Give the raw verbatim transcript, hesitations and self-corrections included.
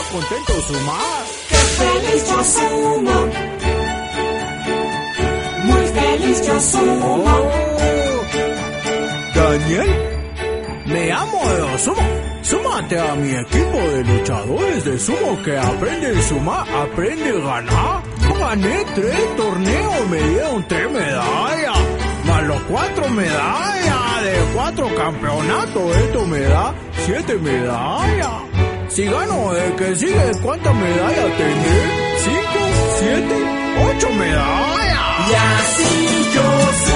contento sumar. ¡Qué feliz yo sumo! Muy feliz yo sumo. Oh, Daniel, me amo de sumo. Súmate a mi equipo de luchadores de sumo que aprende a sumar, aprende a ganar. Yo gané tres torneos, me dieron tres medallas, más los cuatro medallas de cuatro campeonatos. Esto me da siete medallas. Si gano el que sigue, ¿cuántas medallas tendré? Cinco, siete, ocho medallas. Y así yo